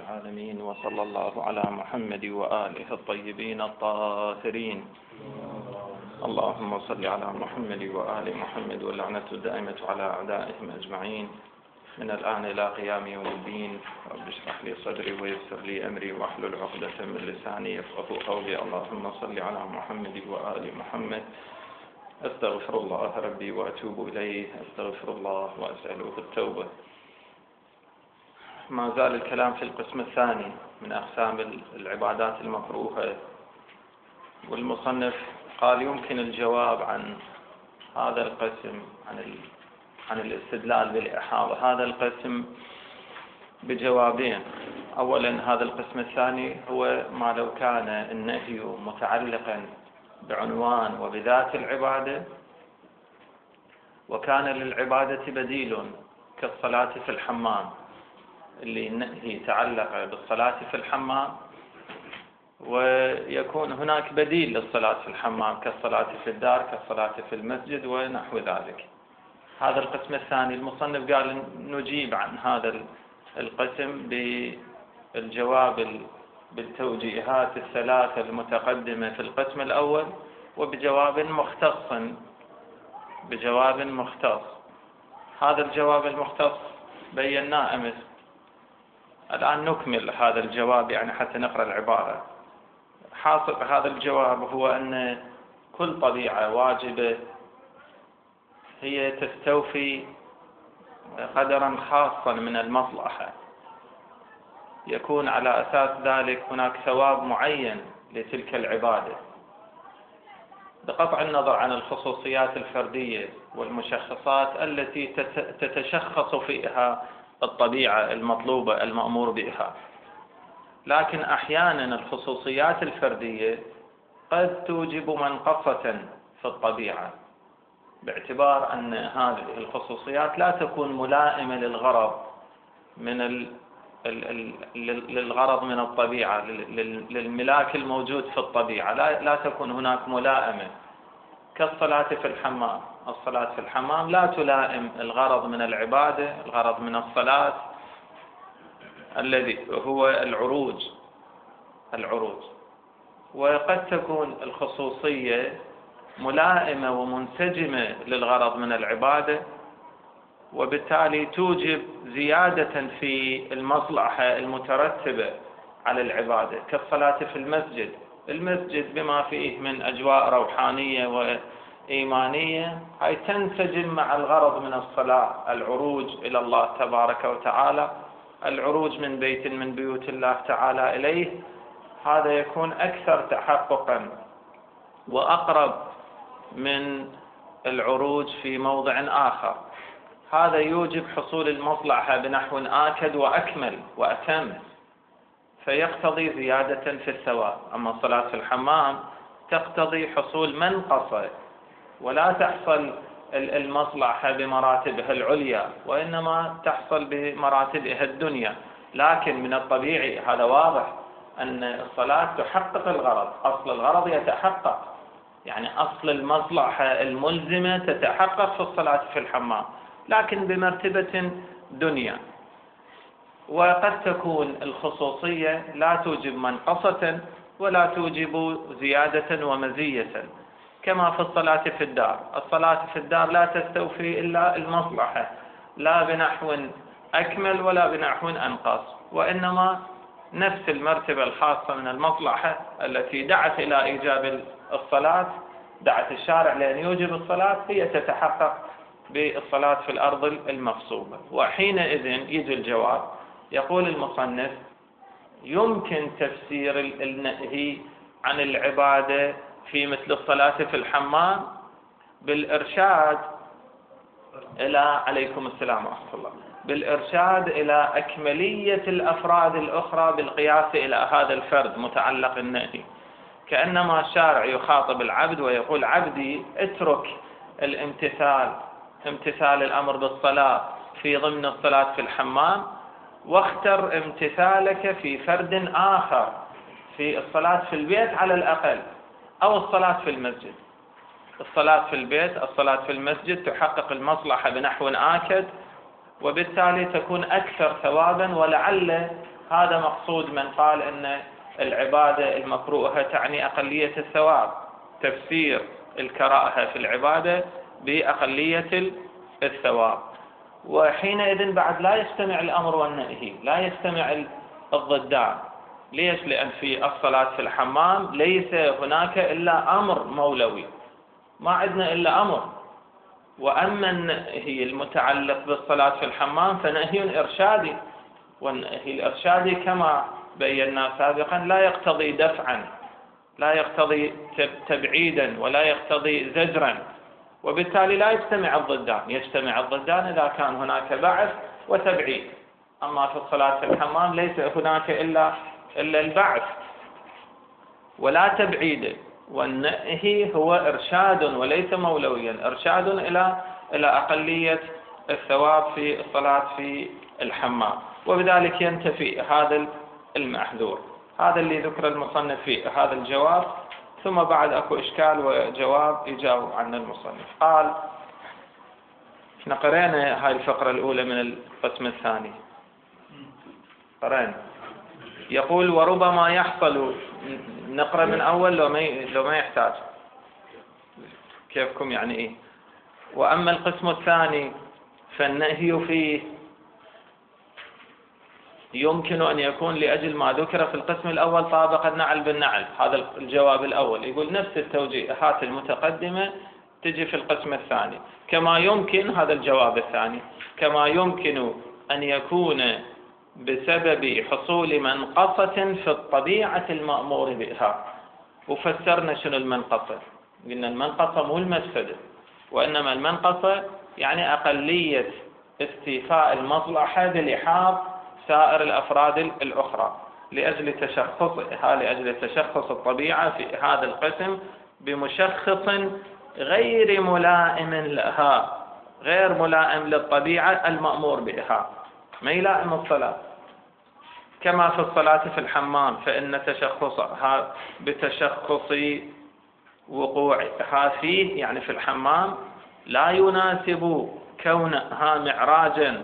العالمين، وصلى الله على محمد وآله الطيبين الطاهرين. اللهم صل على محمد وآل محمد، واللعنة الدائمة على أعدائهم أجمعين من الآن إلى قيام يوم الدين. رب اشرح لي صدري ويسر لي أمري واحلل عقدة من لساني يفقهوا قولي. اللهم صل على محمد وآل محمد. أستغفر الله ربي وأتوب إليه، أستغفر الله وأسأله التوبة. ما زال الكلام في القسم الثاني من أقسام العبادات المكروهة، والمصنف قال يمكن الجواب عن هذا القسم، عن الاستدلال بالإحاضة هذا القسم بجوابين. أولا، هذا القسم الثاني هو ما لو كان النهي متعلقا بعنوان وبذات العبادة، وكان للعبادة بديل كالصلاة في الحمام، اللي النهي تعلق بالصلاة في الحمام، ويكون هناك بديل للصلاة في الحمام كالصلاة في الدار، كالصلاة في المسجد ونحو ذلك. هذا القسم الثاني المصنف قال نجيب عن هذا القسم بالجواب بالتوجيهات الثلاثة المتقدمة في القسم الأول، وبجواب مختص. هذا الجواب المختص بيناه أمس، الآن نكمل هذا الجواب يعني حتى نقرأ العبارة. حاصل هذا الجواب هو أن كل طبيعة واجبة هي تستوفي قدرا خاصا من المصلحة، يكون على أساس ذلك هناك ثواب معين لتلك العبادة، بقطع النظر عن الخصوصيات الفردية والمشخصات التي تتشخص فيها الطبيعة المطلوبة المأمور بها. لكن أحيانا الخصوصيات الفردية قد توجب منقصة في الطبيعة، باعتبار أن هذه الخصوصيات لا تكون ملائمة للغرض من الطبيعة، للملاك الموجود في الطبيعة، لا تكون هناك ملائمة كالصلاة في الحمام. الصلاة في الحمام لا تلائم الغرض من العبادة، الغرض من الصلاة الذي هو العروج. وقد تكون الخصوصية ملائمة ومنسجمة للغرض من العبادة، وبالتالي توجب زيادة في المصلحة المترتبة على العبادة كالصلاة في المسجد بما فيه من أجواء روحانية وإيمانية، هي تنسجم مع الغرض من الصلاة، العروج إلى الله تبارك وتعالى، العروج من بيت من بيوت الله تعالى إليه. هذا يكون أكثر تحققا وأقرب من العروج في موضع آخر. هذا يوجب حصول المصلحة بنحو آكد وأكمل وأتم، فيقتضي زيادة في الثواب. أما الصلاة في الحمام تقتضي حصول منقصة، ولا تحصل المصلحة بمراتبها العليا، وإنما تحصل بمراتبها الدنيا. لكن من الطبيعي، هذا واضح، أن الصلاة تحقق الغرض، أصل الغرض يتحقق، يعني أصل المصلحة الملزمة تتحقق في الصلاة في الحمام، لكن بمرتبة دنيا. وقد تكون الخصوصية لا توجب منقصة ولا توجب زيادة ومزية، كما في الصلاة في الدار. الصلاة في الدار لا تستوفي إلا المصلحة، لا بنحو أكمل ولا بنحو أنقص، وإنما نفس المرتبة الخاصة من المصلحة التي دعت إلى إيجاب الصلاة، دعت الشارع لأن يوجب الصلاة، هي تتحقق بالصلاة في الأرض المغصوبة. وحينئذ يجي الجواب. يقول المصنف يمكن تفسير النهي عن العبادة في مثل الصلاة في الحمام بالإرشاد إلى عليكم السلام ورحمة الله، بالإرشاد إلى أكملية الأفراد الأخرى بالقياس إلى هذا الفرد متعلق النهي. كأنما الشارع يخاطب العبد ويقول عبدي اترك امتثال الأمر بالصلاة في ضمن الصلاة في الحمام، واختر امتثالك في فرد آخر في الصلاة في البيت على الأقل، أو الصلاة في المسجد. الصلاة في البيت، الصلاة في المسجد تحقق المصلحة بنحو آكد، وبالتالي تكون أكثر ثوابا، ولعل هذا مقصود من قال أن العبادة المكروهة تعني أقلية الثواب، تفسير الكراهة في العبادة بأقلية الثواب. وحينئذ بعد لا يجتمع الأمر والنهي، لا يجتمع الضدان. ليش؟ لأن في الصلاة في الحمام ليس هناك إلا أمر مولوي، ما عندنا إلا أمر. وأما النهي المتعلق بالصلاة في الحمام فنهي إرشادي، والنهي الإرشادي كما بينا سابقا لا يقتضي دفعا، لا يقتضي تبعيدا، ولا يقتضي زجرا، وبالتالي لا يجتمع الضدان. يجتمع الضدان إذا كان هناك بعث وتبعيد. أما في الصلاة في الحمام ليس هناك إلا البعث ولا تبعيد، والنهي هو إرشاد وليس مولويا، إرشاد إلى أقلية الثواب في الصلاة في الحمام، وبذلك ينتفي هذا المحذور. هذا اللي ذكر المصنف في هذا الجواب، ثم بعد أكو إشكال وجواب يجاوب عنه المصنف. قال: احنا قرأنا هاي الفقرة الأولى من القسم الثاني، قرأنا. يقول: وربما يحصل. نقرأ من أول لو ما يحتاج، كيفكم يعني إيه. وأما القسم الثاني فالنهي فيه يمكن أن يكون لأجل ما ذكر في القسم الأول طابق النعل بالنعل. هذا الجواب الأول، يقول نفس التوجيهات المتقدمة تجي في القسم الثاني. كما يمكن، هذا الجواب الثاني، كما يمكن أن يكون بسبب حصول منقصة في الطبيعة المأمور بها. وفسرنا شنو المنقصة، قلنا المنقصة مو المفسدة، وإنما المنقصة يعني أقلية استيفاء المصلحة بلحاظ سائر الأفراد الأخرى، لأجل تشخص الطبيعة في هذا القسم بمشخص غير ملائم لها، غير ملائم للطبيعة المأمور بها، ما يلائم الصلاة. كما في الصلاة في الحمام فإن تشخصها بتشخص وقوعها فيه، يعني في الحمام، لا يناسب كونها معراجا،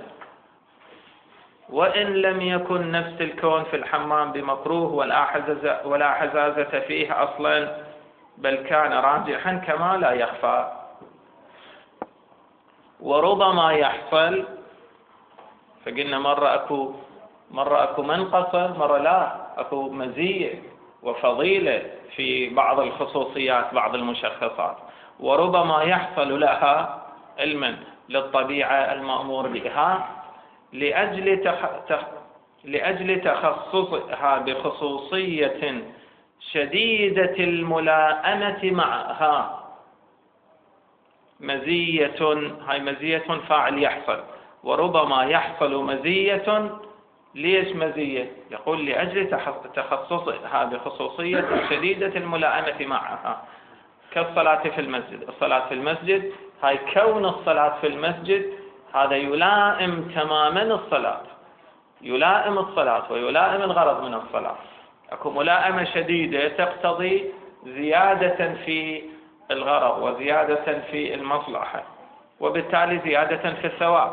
وإن لم يكن نفس الكون في الحمام بمكروه ولا حزازة فيه أصلا، بل كان راجحا كما لا يخفى. وربما يحصل، فقلنا مرة أكو منقصة، مرة لا، أكو مزية وفضيلة في بعض الخصوصيات، بعض المشخصات. وربما يحصل لها علما للطبيعة المأمور بها لأجل تخصصها بخصوصية شديدة الملائمة معها. مزية، هاي مزية فاعل يحصل. وربما يحصل مزية. ليش مزية؟ يقول لأجل تخصصها بخصوصية شديدة الملائمة معها، كالصلاة في المسجد. الصلاة في المسجد، هاي كون الصلاة في المسجد هذا يلائم تماما الصلاة، يلائم الصلاة ويلائم الغرض من الصلاة. أكو ملائمة شديدة تقتضي زيادة في الغرض وزيادة في المصلحة، وبالتالي زيادة في الثواب.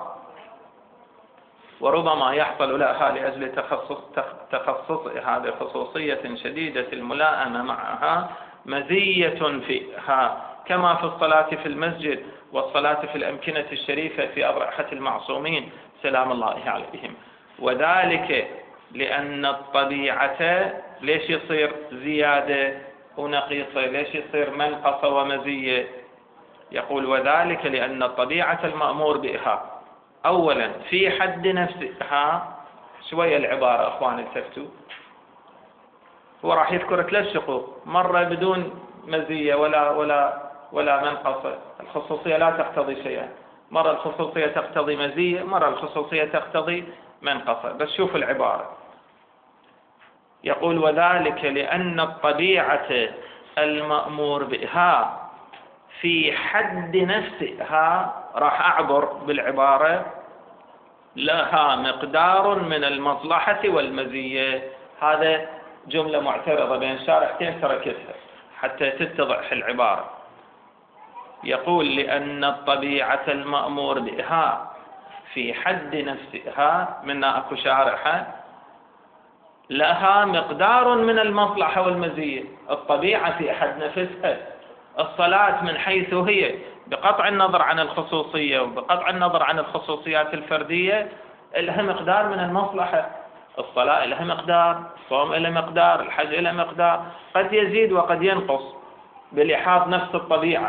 وربما يحصل لها لأجل تخصصها بخصوصية شديدة الملائمة معها مزية فيها، كما في الصلاة في المسجد والصلاة في الأمكنة الشريفة في أضرحة المعصومين سلام الله عليهم. وذلك لأن الطبيعة ليش يصير زيادة ونقيصة، ليش يصير منقصة ومزية؟ يقول: وذلك لأن الطبيعة المأمور بها أولا في حد نفسها. شوية العبارة أخواني التفتوا، هو راح يذكر 3 شقوق، مرة بدون مزية ولا منقصة، الخصوصية لا تقتضي شيئا، مرة الخصوصية تقتضي مزية، مرة الخصوصية تقتضي منقصة. بس شوف العبارة، يقول: وذلك لأن الطبيعة المأمور بها في حد نفسها، راح أعبر بالعبارة، لها مقدار من المصلحة والمزية. هذا جملة معترضة بين شارحتين تركتها حتى تتضح العبارة. يقول: لأن الطبيعة المأمور بها في حد نفسها، منا أكو شارحة لها مقدار من المصلحة والمزية. الطبيعة في حد نفسها، الصلاة من حيث هي بقطع النظر عن الخصوصية وبقطع النظر عن الخصوصيات الفردية لها مقدار من المصلحة. الصلاة لها مقدار، الصوم لها مقدار، الحج لها مقدار، قد يزيد وقد ينقص بلحاظ نفس الطبيعة.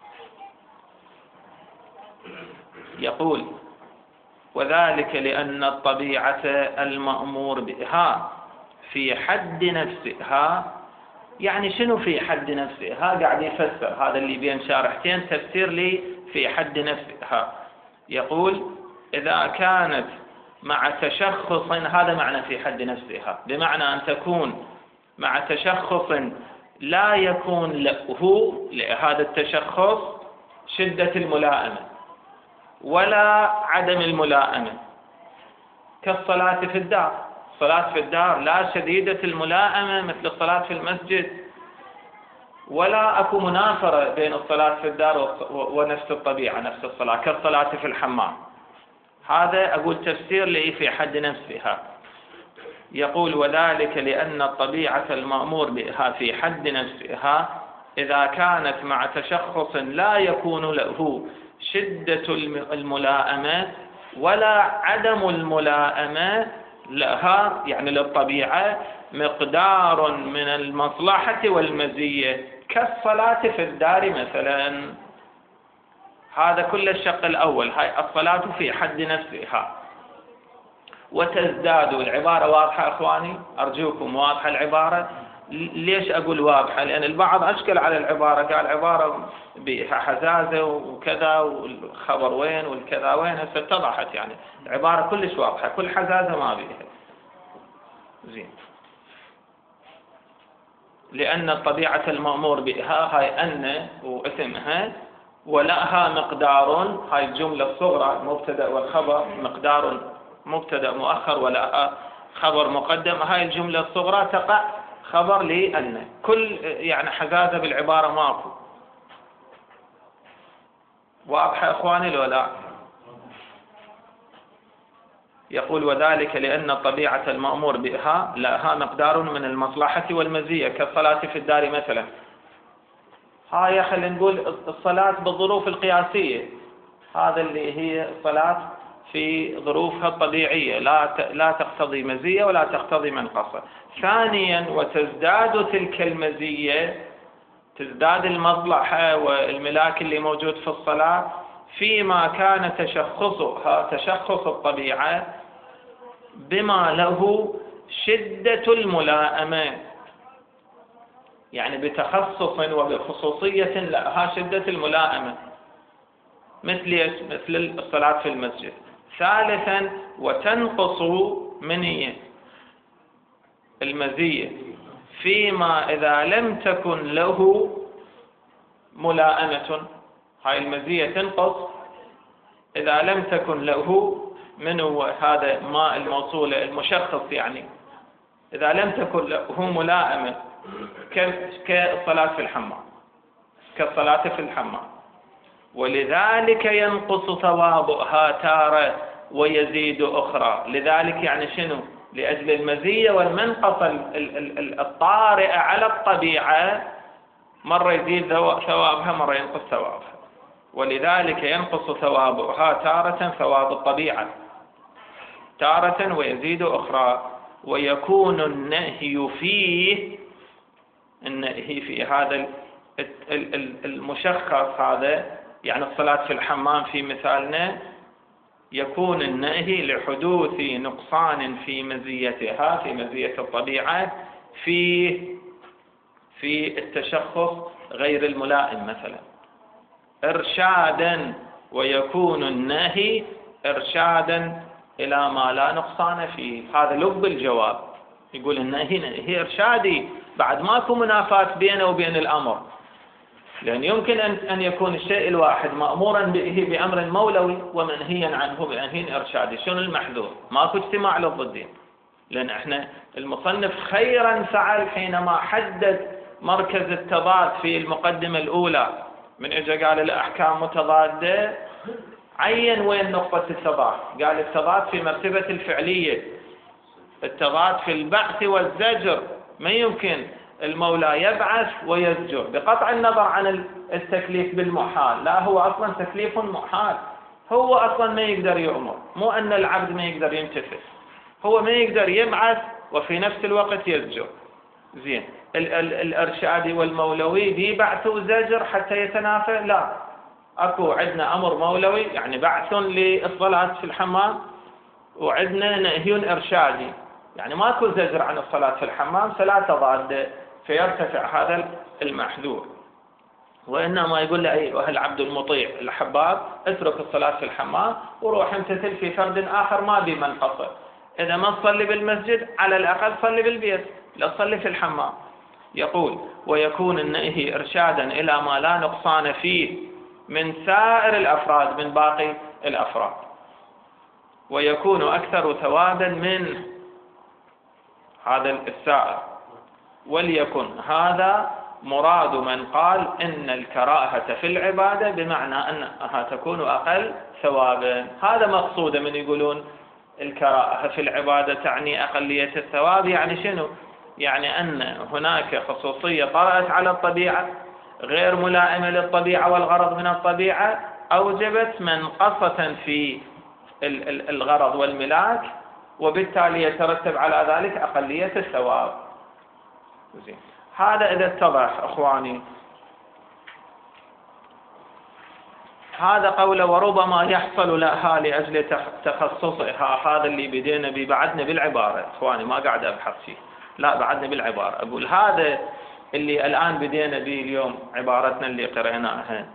يقول وذلك لأن الطبيعة المأمور بها في حد نفسها. يعني شنو في حد نفسها؟ قاعد يفسر، هذا اللي بين شارحتين تفسير لي في حد نفسها. يقول إذا كانت مع تشخص، هذا معنى في حد نفسها، بمعنى أن تكون مع تشخص لا يكون له لهذا التشخص شدة الملائمة ولا عدم الملائمة، كالصلاة في الدار. الصلاة في الدار لا شديدة الملائمة مثل الصلاة في المسجد، ولا أكو منافرة بين الصلاة في الدار ونفس الطبيعة نفس الصلاة، كالصلاة في الحمام. هذا أقول تفسير لي في حد نفسها. يقول وذلك لأن الطبيعة المأمور بها في حد نفسها إذا كانت مع تشخص لا يكون له شدة الملائمة ولا عدم الملائمة لها، يعني للطبيعة، مقدار من المصلحة والمزية كالصلاة في الدار مثلا. هذا كل الشق الأول، هاي الصلاة في حد نفسها. وتزداد، العبارة واضحة أخواني؟ أرجوكم واضحة العبارة. ليش أقول واضحة؟ لأن البعض أشكل على العبارة، قال عبارة بها حزازة وكذا والخبر وين والكذا وين. هسه اتضحت، يعني العبارة كلش واضحة، كل حزازة ما بيها. زين. لأن الطبيعة المأمور بها هاي أن واسمها ولها مقدار، هاي الجملة الصغرى المبتدأ والخبر، مقدار مبتدأ مؤخر ولها خبر مقدم. هاي الجملة الصغرى تقع خبر لأن، كل يعني حزازة بالعبارة ماكو. واضحة أخواني لو لا؟ يقول وذلك لأن الطبيعة المأمور بها لها مقدار من المصلحة والمزية كالصلاة في الدار مثلا. هاي خلينا نقول الصلاة بالظروف القياسية، هذا اللي هي الصلاة في ظروفها الطبيعية، لا تقتضي مزية ولا تقتضي منقصة. ثانيا وتزداد تلك المزية، تزداد المصلحة والملاك اللي موجود في الصلاة فيما كان تشخصها تشخص الطبيعة بما له شدة الملائمة، يعني بتخصص وبخصوصية لها شدة الملائمة، مثل الصلاة في المسجد. ثالثا وتنقص من المزية فيما إذا لم تكن له ملائمة. هاي المزية تنقص إذا لم تكن له منه هذا ما الموصول المشخص، يعني إذا لم تكن له ملائمة كالصلاة في الحمام، كالصلاة في الحمام. ولذلك ينقص ثوابها تارة ويزيد أخرى. لذلك يعني شنو؟ لأجل المزية والمنقصة الطارئة على الطبيعة، مرة يزيد ثوابها مرة ينقص ثوابها. ولذلك ينقص ثوابها تارة ثواب الطبيعة تارة ويزيد أخرى. ويكون النهي فيه، النهي في هذا المشخص هذا، يعني الصلاة في الحمام في مثالنا، يكون النهي لحدوث نقصان في مزيتها، في مزية الطبيعة، في التشخص غير الملائم مثلا، إرشادا. ويكون النهي إرشادا إلى ما لا نقصان فيه. هذا لب الجواب. يقول النهي إرشادي، بعد ماكو منافاة بينه وبين الأمر، لأن يمكن أن يكون الشيء الواحد مأمورا به بأمر مولوي ومنهيا عنه بنهي إرشادي. شنو المحذور؟ ماكو اجتماع للضدين. لأن احنا المصنف خيرا فعل حينما حدد مركز التضاد في المقدمة الأولى، من إجا قال الأحكام متضادة، عين وين نقطة التضاد. قال التضاد في مرتبة الفعلية، التضاد في البعث والزجر، ما يمكن المولى يبعث ويزجر بقطع النظر عن التكليف بالمحال، لا هو أصلا تكليف محال، هو أصلا ما يقدر يؤمر، مو أن العبد ما يقدر ينتفس، هو ما يقدر يبعث وفي نفس الوقت يزجر. زين، الإرشادي والمولوي دي بعث وزجر حتى يتنافى؟ لا، أكو عندنا أمر مولوي يعني بعث للصلاة في الحمام، وعندنا نهي إرشادي يعني ماكو زجر عن الصلاة في الحمام، فلا تضاد، فيرتفع هذا المحذور. وإنما يقول له أيها العبد المطيع الحباب اترك الصلاة في الحمام وروح امتثل في فرد آخر ما بي منقصة، إذا ما تصلي بالمسجد على الأقل صلي بالبيت، لا تصلي في الحمام. يقول ويكون النهي إرشادا إلى ما لا نقصان فيه من سائر الأفراد، من باقي الأفراد، ويكون أكثر ثوابا من هذا السائر. وليكن هذا مراد من قال إن الكراهة في العبادة بمعنى أنها تكون أقل ثوابا، هذا مقصود من يقولون الكراهة في العبادة تعني أقلية الثواب. يعني شنو؟ يعني أن هناك خصوصية طرأت على الطبيعة غير ملائمة للطبيعة والغرض من الطبيعة، أوجبت منقصة في الغرض والملاك، وبالتالي يترتب على ذلك أقلية الثواب. زين، هذا إذا اتضح أخواني. هذا قوله وربما يحصل لها لأجل تخصصها، هذا اللي بدينا به بعدنا بالعبارة أخواني، ما قاعد أبحث فيه، لا بعدنا بالعبارة، أقول هذا اللي الآن بدينا به اليوم عبارتنا اللي قرأناها،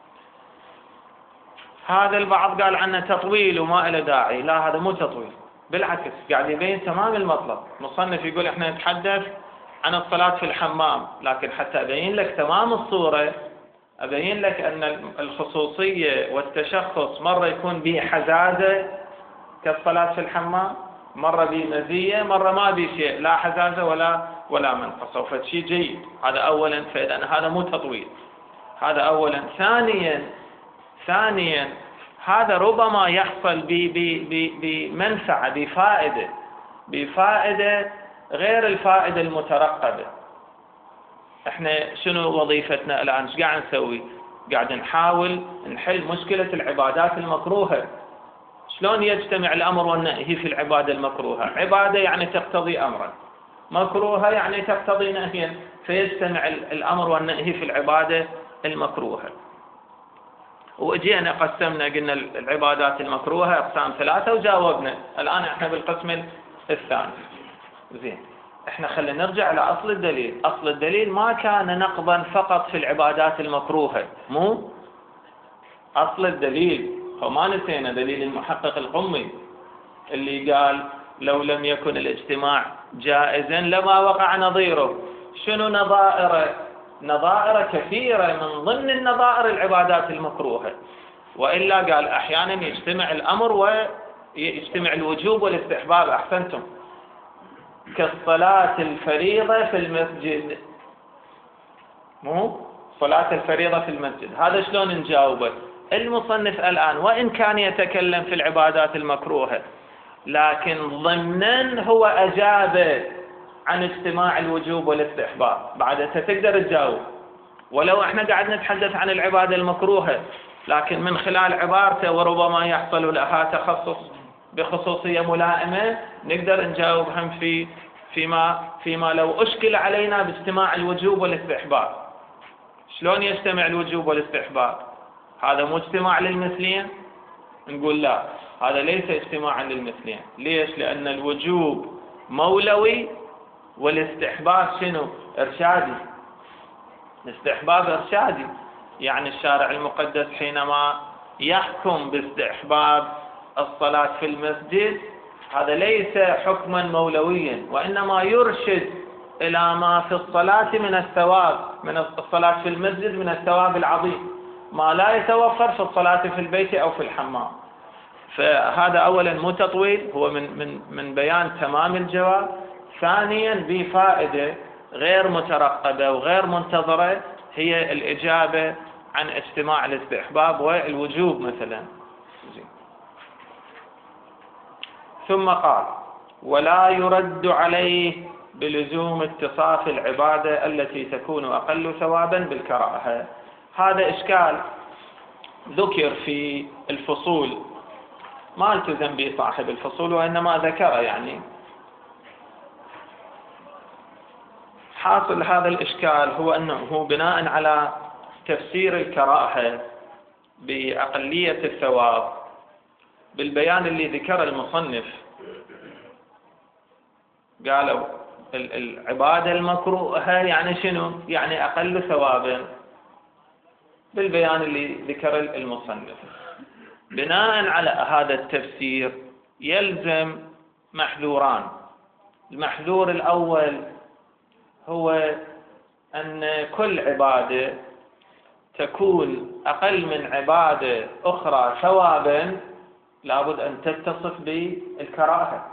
هذا البعض قال عنه تطويل وما إلى داعي، لا هذا مو تطويل، بالعكس قاعد يبين تمام المطلب. مصنف يقول احنا نتحدث عن الصلاة في الحمام، لكن حتى أبين لك تمام الصورة، أبين لك أن الخصوصية والتشخص مرة يكون به حزازة كالصلاة في الحمام، مرة به مزية، مرة ما به شيء، لا حزازة ولا منقصة، فشيء جيد. هذا أولا، فإذا هذا مو تطويل، هذا أولا. ثانيا هذا ربما يحصل بمنفعة، بفائدة غير الفائدة المترقبة. احنا شنو وظيفتنا الآن؟ ايش قاعد نسوي؟ قاعد نحاول نحل مشكلة العبادات المكروهة. شلون يجتمع الأمر والنهي في العبادة المكروهة؟ عبادة يعني تقتضي أمرا، مكروهة يعني تقتضي نهيا، فيجتمع الأمر والنهي في العبادة المكروهة. وجينا قسمنا قلنا العبادات المكروهة أقسام 3 وجاوبنا، الآن احنا بالقسم الثاني. زين، احنا خلينا نرجع لأصل الدليل. أصل الدليل ما كان نقضا فقط في العبادات المكروهة، مو أصل الدليل هو ما نسينا دليل المحقق القمي اللي قال لو لم يكن الاجتماع جائزا لما وقع نظيره. شنو نظائره؟ نظائر كثيرة، من ضمن النظائر العبادات المكروهة، وإلا قال أحيانا يجتمع الأمر ويجتمع الوجوب والاستحباب. أحسنتم، كالصلاة الفريضة في المسجد، مو صلاة الفريضة في المسجد، هذا شلون نجاوبه؟ المصنف الآن وإن كان يتكلم في العبادات المكروهة، لكن ضمنا هو أجاب عن اجتماع الوجوب والاستحباب. بعد أنت تقدر تجاوب، ولو احنا قاعد نتحدث عن العبادة المكروهة، لكن من خلال عبارته وربما يحصل لها تخصص بخصوصية ملائمة، نقدر نجاوب هم فيما لو أشكل علينا باجتماع الوجوب والاستحباب. شلون يجتمع الوجوب والاستحباب؟ هذا مو اجتماع للمثلين؟ نقول لا، هذا ليس اجتماعا للمثلين. ليش؟ لأن الوجوب مولوي والاستحباب شنو؟ إرشادي. الاستحباب إرشادي، يعني الشارع المقدس حينما يحكم باستحباب الصلاة في المسجد، هذا ليس حكما مولويا، وإنما يرشد إلى ما في الصلاة من الثواب، من الصلاة في المسجد من الثواب العظيم، ما لا يتوفر في الصلاة في البيت أو في الحمام. فهذا أولا مو تطويل، هو من بيان تمام الجواب. ثانيا بفائدة غير مترقبة وغير منتظرة، هي الإجابة عن اجتماع الاستحباب والوجوب مثلا. ثم قال ولا يرد عليه بلزوم اتصاف العبادة التي تكون أقل ثوابا بالكراهة. هذا إشكال ذكر في الفصول، ما التزم به صاحب الفصول وإنما ذكره. يعني حاصل هذا الإشكال هو أنه بناء على تفسير الكراهة بأقلية الثواب بالبيان اللي ذكر المصنف، قالوا العبادة المكروهة يعني شنو؟ يعني أقل ثوابا بالبيان اللي ذكر المصنف. بناء على هذا التفسير يلزم محذوران. المحذور الأول هو أن كل عبادة تكون أقل من عبادة أخرى ثوابا لابد أن تتصف بالكراهة.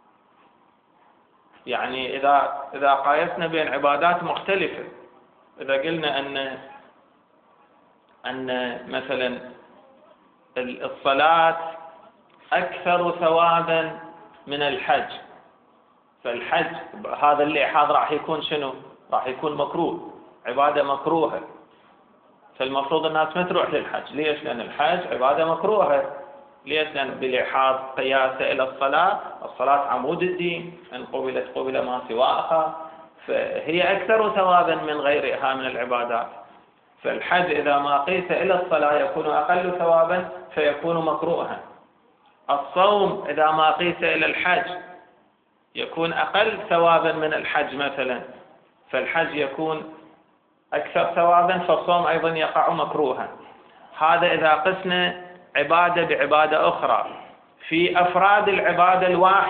يعني إذا قايسنا بين عبادات مختلفة، إذا قلنا أن مثلا الصلاة أكثر ثوابا من الحج، فالحج هذا اللحاظ راح يكون شنو؟ راح يكون مكروه، عبادة مكروهة، فالمفروض الناس ما تروح للحج. ليش؟ لأن الحج عبادة مكروهة. ليش؟ لأن بلحاظ قياسه إلى الصلاة عمود الدين، إن قبلت قبل ما سواها، فهي أكثر ثوابا من غيرها من العبادات. فالحج إذا ما قيس إلى الصلاة يكون أقل ثوابا فيكون مكروها. الصوم إذا ما قيس إلى الحج يكون أقل ثوابا من الحج مثلا، فالحج يكون أكثر ثوابا، فالصوم أيضا يقع مكروها. هذا إذا قسنا عبادة بعبادة أخرى. في أفراد العبادة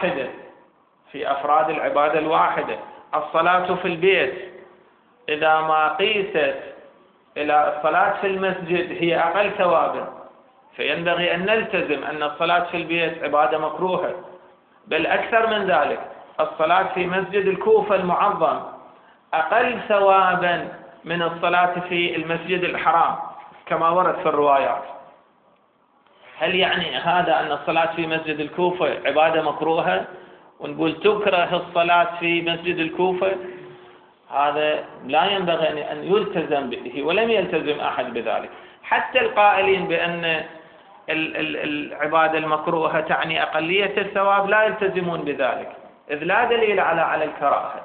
الواحدة الصلاة في البيت إذا ما قيست إلى الصلاة في المسجد هي أقل ثوابا، فينبغي أن نلتزم أن الصلاة في البيت عبادة مكروهة. بل أكثر من ذلك، الصلاة في مسجد الكوفة المعظم أقل ثوابا من الصلاة في المسجد الحرام كما ورد في الروايات. هل يعني هذا أن الصلاة في مسجد الكوفة عبادة مكروهة ونقول تكره الصلاة في مسجد الكوفة؟ هذا لا ينبغي أن يلتزم به، ولم يلتزم أحد بذلك. حتى القائلين بأن العبادة المكروهة تعني أقلية الثواب لا يلتزمون بذلك، إذ لا دليل على الكراهة.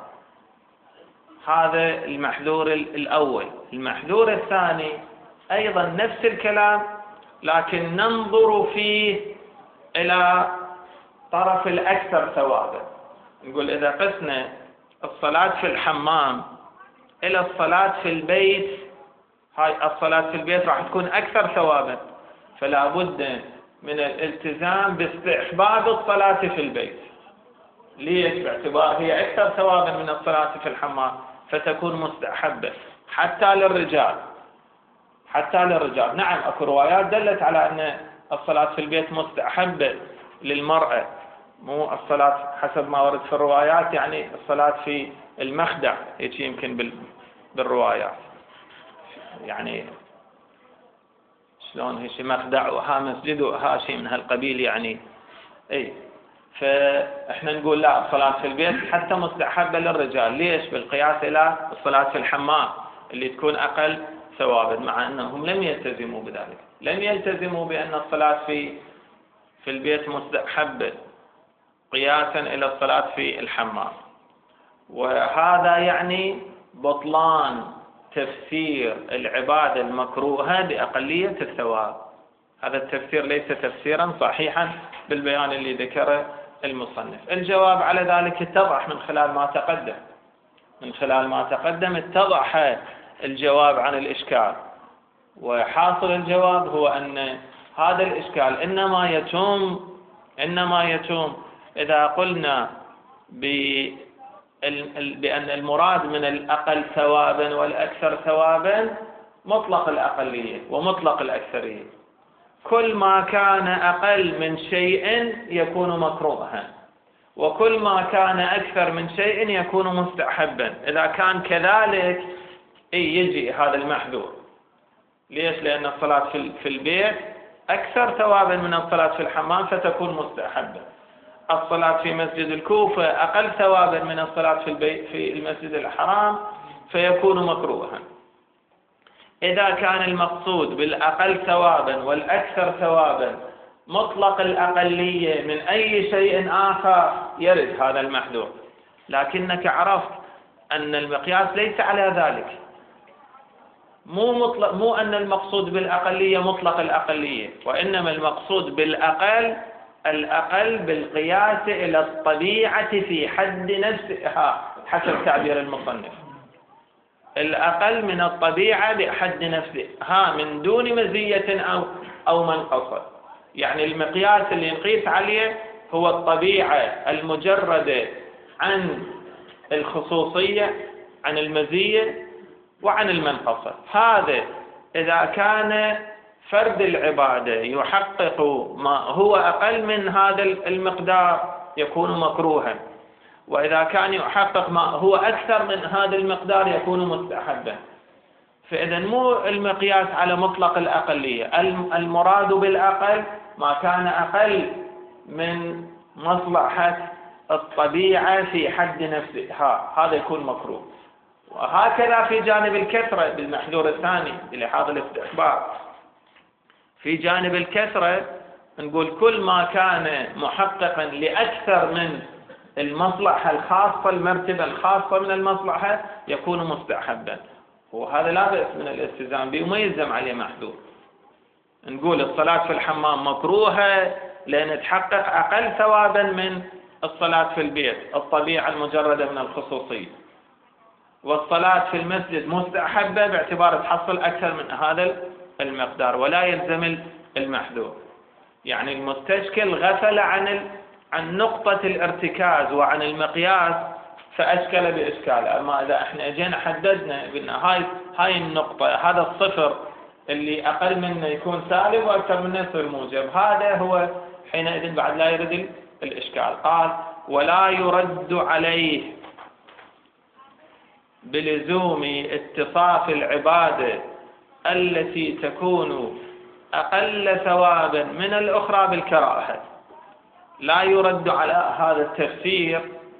هذا المحذور الأول. المحذور الثاني أيضا نفس الكلام، لكن ننظر فيه إلى طرف الأكثر ثوابا. نقول إذا قسنا الصلاة في الحمام إلى الصلاة في البيت، هاي الصلاة في البيت راح تكون أكثر ثوابا، فلا بد من الالتزام باستحباب الصلاة في البيت. ليش؟ باعتبار هي أكثر ثوابا من الصلاة في الحمام، فتكون مستحبة حتى للرجال. نعم أكو روايات دلت على أن الصلاة في البيت مستحبة للمرأة، مو الصلاة حسب ما ورد في الروايات، يعني الصلاة في المخدع هيك يمكن بالروايات، يعني شلون هيك مخدع وها مسجد وها شيء من هالقبيل يعني. اي فاحنا نقول لا، الصلاة في البيت حتى مستحبة للرجال. ليش؟ بالقياس الى الصلاة في الحمام اللي تكون اقل ثوابا، مع انهم لم يلتزموا بذلك، لم يلتزموا بان الصلاة في البيت مستحبة قياسا الى الصلاة في الحمام. وهذا يعني بطلان تفسير العبادة المكروهة بأقلية الثواب. هذا التفسير ليس تفسيرا صحيحا بالبيان اللي ذكره المصنف. الجواب على ذلك اتضح من خلال ما تقدم اتضح الجواب عن الإشكال. وحاصل الجواب هو أن هذا الإشكال إنما يتم إذا قلنا بأن المراد من الأقل ثوابا والأكثر ثوابا مطلق الأقلية ومطلق الأكثرية. كل ما كان أقل من شيء يكون مكروها، وكل ما كان أكثر من شيء يكون مستحبا. إذا كان كذلك يجي هذا المحذور. ليش؟ لأن الصلاة في البيت أكثر ثوابا من الصلاة في الحمام فتكون مستحبة. الصلاة في مسجد الكوفة أقل ثوابا من الصلاة في المسجد الحرام فيكون مكروها. إذا كان المقصود بالأقل ثوابا والأكثر ثوابا مطلق الأقلية من أي شيء آخر يرد هذا المحذور، لكنك عرفت أن المقياس ليس على ذلك، مو أن المقصود بالأقلية مطلق الأقلية، وإنما المقصود بالأقل الأقل بالقياس إلى الطبيعة في حد نفسها حسب تعبير المصنف، الأقل من الطبيعة بحد نفسها من دون مزية أو منقصة. يعني المقياس اللي نقيس عليه هو الطبيعة المجردة عن الخصوصية، عن المزية وعن المنقصة. هذا إذا كان فرد العبادة يحقق ما هو أقل من هذا المقدار يكون مكروها، وإذا كان يحقق ما هو أكثر من هذا المقدار يكون مستحبا. فإذا مو المقياس على مطلق الأقلية، المراد بالأقل ما كان أقل من مصلحة الطبيعة في حد نفسها، هذا يكون مكروه. وهكذا في جانب الكثرة بالمحذور الثاني بلحاظ الاستحباب، في جانب الكثرة نقول كل ما كان محققا لأكثر من المصلحة الخاصة، المرتبة الخاصة من المصلحة يكون مستحبا، وهذا لا بأس من الالتزام به وما يلزم عليه محذور. نقول الصلاة في الحمام مكروهة لأن تحقق أقل ثوابا من الصلاة في البيت، الطبيعة المجردة من الخصوصية، والصلاة في المسجد مستحبة باعتبار تحصل أكثر من هذا المقدار ولا يلزم المحذور. يعني المستشكل غفل عن نقطة الارتكاز وعن المقياس فأشكل بإشكال. أما إذا احنا اجينا حددنا قلنا هاي النقطة، هذا الصفر اللي أقل منه يكون سالب وأكثر منه يصير موجب، هذا هو حينئذ بعد لا يرد الإشكال. قال ولا يرد عليه بلزوم اتصاف العبادة التي تكون أقل ثوابا من الأخرى بالكراهة. لا يرد على هذا التفسير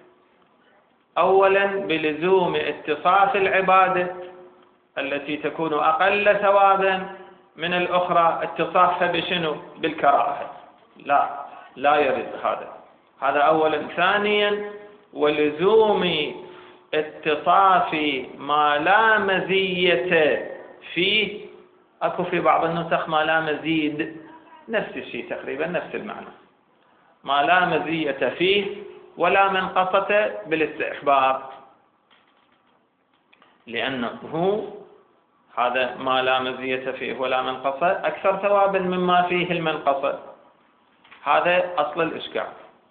أولا بلزوم اتصاف العبادة التي تكون أقل ثوابا من الأخرى، اتصافها بشنو؟ بالكراهة. لا يرد هذا أولا. ثانيا ولزوم اتصاف ما لا مزية فيه، أكو في بعض النسخ ما لا مزيد، نفس الشيء تقريبا نفس المعنى، ما لا مزية فيه ولا منقصة بالاستحباب، لأنه هذا ما لا مزية فيه ولا منقصة أكثر ثوابا مما فيه المنقصة. هذا أصل الإشكال.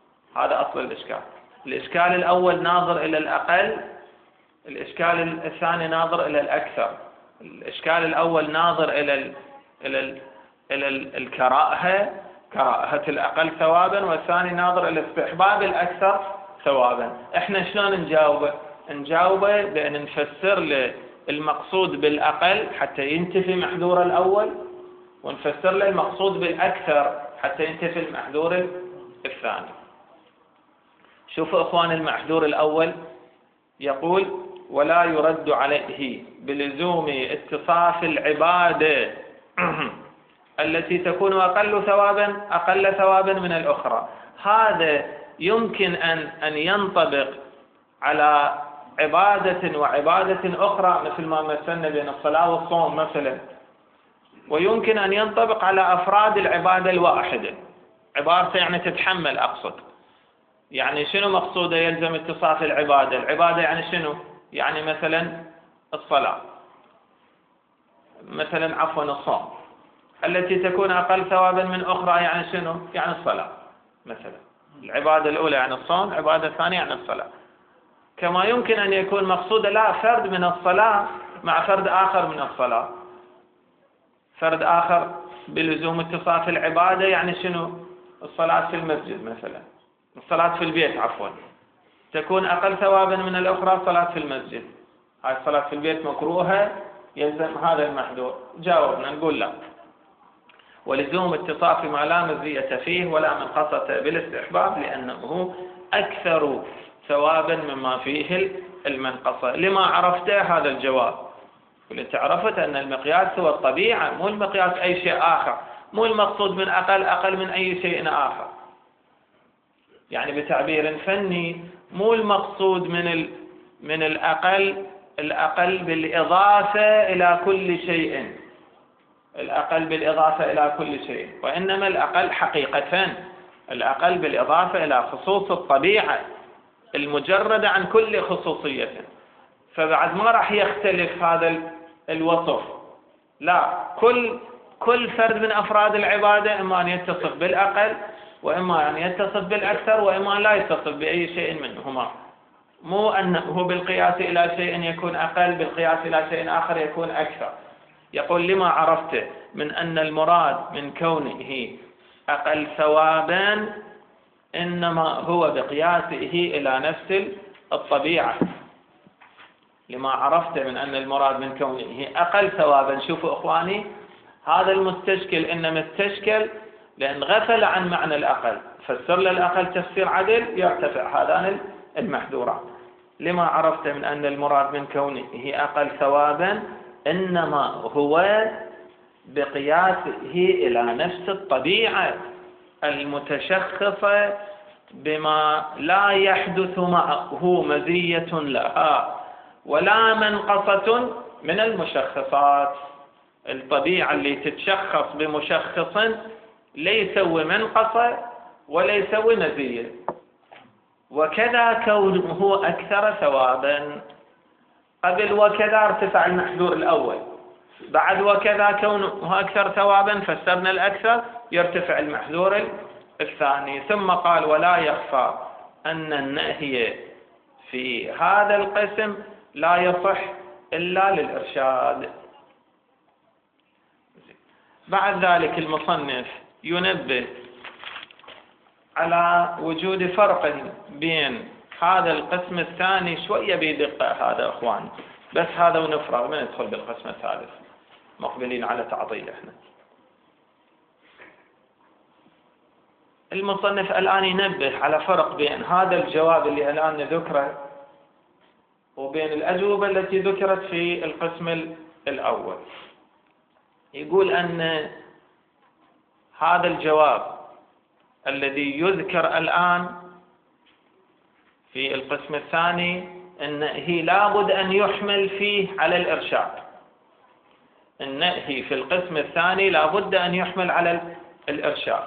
الإشكال الأول ناظر إلى الأقل، الإشكال الثاني ناظر إلى الأكثر. الإشكال الأول ناظر إلى الكراهة، كراهة الأقل ثوابا، والثاني ناظر إلى استحباب الأكثر ثوابا. إحنا شلون نجاوبه بأن نفسر المقصود بالأقل حتى ينتفي محذور الأول، ونفسر له المقصود بالأكثر حتى ينتفي المحذور الثاني. شوفوا إخوان، المحذور الأول يقول ولا يرد عليه بلزوم اتصاف العبادة التي تكون أقل ثوابا من الأخرى. هذا يمكن أن ينطبق على عبادة وعبادة أخرى مثل ما مثلنا بين الصلاة والصوم مثلا، ويمكن أن ينطبق على أفراد العبادة الواحدة. عبارته يعني تتحمل، أقصد يعني شنو مقصوده يلزم اتصاف العبادة؟ العبادة يعني شنو؟ يعني مثلا الصلاة، مثلا عفوا الصوم التي تكون أقل ثوابا من أخرى يعني شنو؟ يعني الصلاة مثلا. العبادة الأولى يعني الصوم، العبادة الثانية يعني الصلاة. كما يمكن أن يكون مقصود لا فرد من الصلاة مع فرد آخر من الصلاة، فرد آخر بلزوم اتصاف العبادة يعني شنو؟ الصلاة في المسجد مثلا، الصلاة في البيت عفوا تكون أقل ثوابا من الأخرى الصلاة في المسجد. هاي الصلاة في البيت مكروهة يلزم هذا المحذور. جاوبنا نقول لا. ولزوم اتصاف ما لا مزية فيه ولا منقصة بالاستحباب لأنه أكثر ثوابا مما فيه المنقصة. لما عرفت هذا الجواب؟ قلت عرفت أن المقياس هو الطبيعة، مو المقياس أي شيء آخر، مو المقصود من أقل من أي شيء آخر. يعني بتعبير فني مو المقصود من الأقل بالإضافة إلى كل شيء، الأقل بالإضافة إلى كل شيء، وإنما الأقل حقيقة الأقل بالإضافة إلى خصوص الطبيعة المجردة عن كل خصوصية. فبعد ما راح يختلف هذا الوصف، لا، كل فرد من أفراد العبادة إما أن يتصف بالأقل وإما أن يتصف بالأكثر وإما أن لا يتصف بأي شيء منهما. مو أنه بالقياس إلى شيء يكون أقل، بالقياس إلى شيء آخر يكون أكثر. يقول لما عرفت من أن المراد من كونه أقل ثوابا إنما هو بقياسه إلى نفس الطبيعة. لما عرفت من أن المراد من كونه أقل ثوابا. شوفوا إخواني، هذا المستشكل إنما استشكل لأن غفل عن معنى الأقل، فسر للأقل تفسير عدل يرتفع هذان المحذورات. لما عرفت من أن المراد من كونه أقل ثوابا إنما هو بقياسه إلى نفس الطبيعة المتشخصة بما لا يحدث معه مزية لها ولا منقصة من المشخصات. الطبيعة اللي تتشخص بمشخص لا يسوي منقصة ولا يسوي مزية. وكذا كونه أكثر ثوابا. قبل وكذا ارتفع المحذور الأول، بعد وكذا كونه أكثر ثوابا فسرنا الأكثر يرتفع المحذور الثاني. ثم قال ولا يخفى أن النهي في هذا القسم لا يصح إلا للإرشاد. بعد ذلك المصنف ينبه على وجود فرق بين هذا القسم الثاني، شوية بدقة هذا أخوان، بس هذا ونفرغ من ندخل بالقسم الثالث، مقبلين على تعطيل احنا. المصنف الآن ينبه على فرق بين هذا الجواب اللي الآن ذكره وبين الأجوبة التي ذكرت في القسم الأول. يقول أن هذا الجواب الذي يذكر الآن في القسم الثاني النهي لابد أن يحمل فيه على الإرشاد. النهي في القسم الثاني لابد أن يحمل على الإرشاد،